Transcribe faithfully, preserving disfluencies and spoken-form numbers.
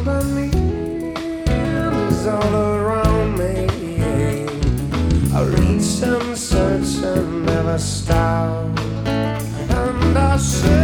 by me is all around me. I reach and search and never stop, and I search.